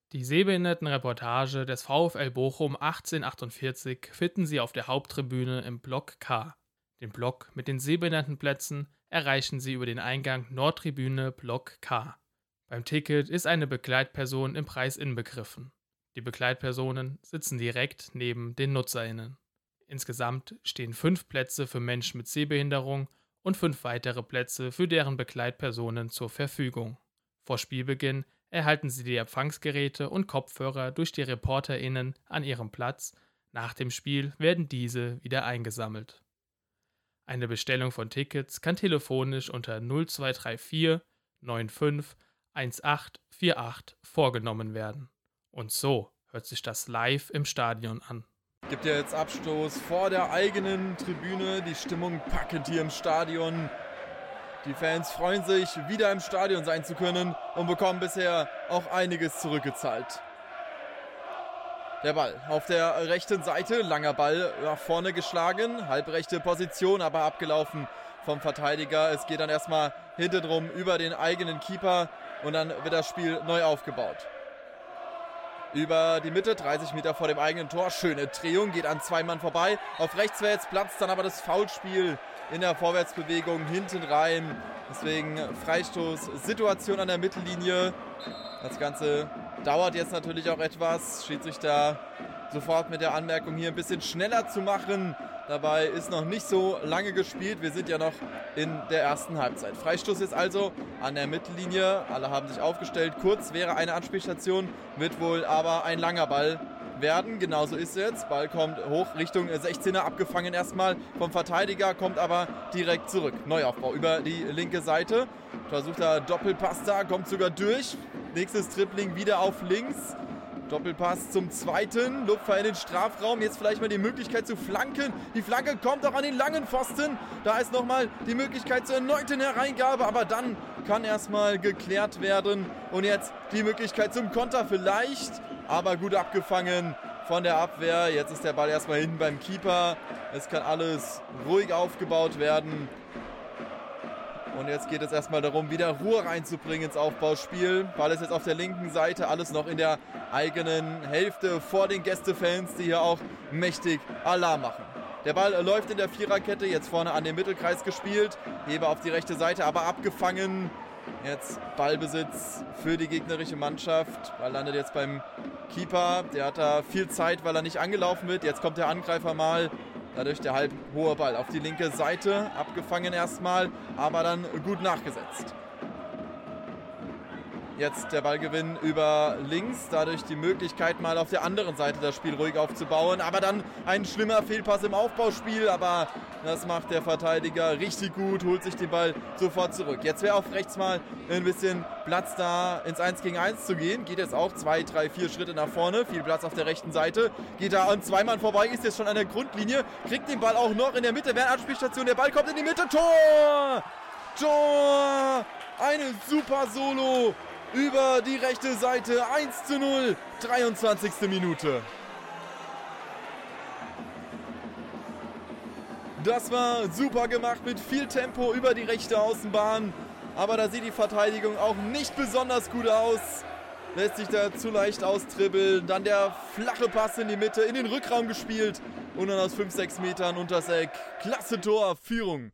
Die Sehbehindertenreportage des VfL Bochum 1848 finden Sie auf der Haupttribüne im Block K. Den Block mit den Sehbehindertenplätzen erreichen Sie über den Eingang Nordtribüne Block K. Beim Ticket ist eine Begleitperson im Preis inbegriffen. Die Begleitpersonen sitzen direkt neben den NutzerInnen. Insgesamt stehen 5 Plätze für Menschen mit Sehbehinderung und 5 weitere Plätze für deren Begleitpersonen zur Verfügung. Vor Spielbeginn erhalten Sie die Empfangsgeräte und Kopfhörer durch die ReporterInnen an ihrem Platz. Nach dem Spiel werden diese wieder eingesammelt. Eine Bestellung von Tickets kann telefonisch unter 0234 95 1848 vorgenommen werden. Und so hört sich das live im Stadion an. Gibt ja jetzt Abstoß vor der eigenen Tribüne. Die Stimmung packend hier im Stadion. Die Fans freuen sich, wieder im Stadion sein zu können und bekommen bisher auch einiges zurückgezahlt. Der Ball auf der rechten Seite, langer Ball nach vorne geschlagen, halbrechte Position, aber abgelaufen vom Verteidiger. Es geht dann erstmal hintenrum über den eigenen Keeper und dann wird das Spiel neu aufgebaut. Über die Mitte, 30 Meter vor dem eigenen Tor, schöne Drehung, geht an 2 Mann vorbei. Auf rechts wäre jetzt Platz, dann aber das Foulspiel in der Vorwärtsbewegung hinten rein. Deswegen Freistoßsituation an der Mittellinie. Das Ganze dauert jetzt natürlich auch etwas. Schiedsrichter sofort mit der Anmerkung, hier ein bisschen schneller zu machen. Dabei ist noch nicht so lange gespielt. Wir sind ja noch in der ersten Halbzeit. Freistoß ist also an der Mittellinie. Alle haben sich aufgestellt. Kurz wäre eine Anspielstation, wird wohl aber ein langer Ball werden. Genauso ist es jetzt. Ball kommt hoch Richtung 16er, abgefangen erstmal vom Verteidiger, kommt aber direkt zurück. Neuaufbau über die linke Seite. Versucht er Doppelpass da, kommt sogar durch. Nächstes Dribbling wieder auf links. Doppelpass zum zweiten, Lupfer in den Strafraum, jetzt vielleicht mal die Möglichkeit zu flanken. Die Flanke kommt auch an den langen Pfosten. Da ist nochmal die Möglichkeit zur erneuten Hereingabe, aber dann kann erstmal geklärt werden. Und jetzt die Möglichkeit zum Konter vielleicht, aber gut abgefangen von der Abwehr. Jetzt ist der Ball erstmal hinten beim Keeper. Es kann alles ruhig aufgebaut werden. Und jetzt geht es erstmal darum, wieder Ruhe reinzubringen ins Aufbauspiel. Ball ist jetzt auf der linken Seite, alles noch in der eigenen Hälfte vor den Gästefans, die hier auch mächtig Alarm machen. Der Ball läuft in der Viererkette, jetzt vorne an den Mittelkreis gespielt. Heber auf die rechte Seite, aber abgefangen. Jetzt Ballbesitz für die gegnerische Mannschaft. Ball landet jetzt beim Keeper. Der hat da viel Zeit, weil er nicht angelaufen wird. Jetzt kommt der Angreifer mal. Dadurch der halb hohe Ball auf die linke Seite, abgefangen erstmal, aber dann gut nachgesetzt. Jetzt der Ballgewinn über links, dadurch die Möglichkeit mal auf der anderen Seite das Spiel ruhig aufzubauen, aber dann ein schlimmer Fehlpass im Aufbauspiel, aber das macht der Verteidiger richtig gut, holt sich den Ball sofort zurück. Jetzt wäre auf rechts mal ein bisschen Platz da, ins 1 gegen 1 zu gehen, geht jetzt auch 2, 3, 4 Schritte nach vorne, viel Platz auf der rechten Seite, geht da an 2 Mann vorbei, ist jetzt schon an der Grundlinie, kriegt den Ball auch noch in der Mitte, wäre eine Anspielstation, der Ball kommt in die Mitte, Tor! Tor! Eine super Solo! Über die rechte Seite, 1:0, 23. Minute. Das war super gemacht mit viel Tempo über die rechte Außenbahn. Aber da sieht die Verteidigung auch nicht besonders gut aus. Lässt sich da zu leicht austribbeln. Dann der flache Pass in die Mitte, in den Rückraum gespielt. Und dann aus 5, 6 Metern unters Eck. Klasse Tor, Führung.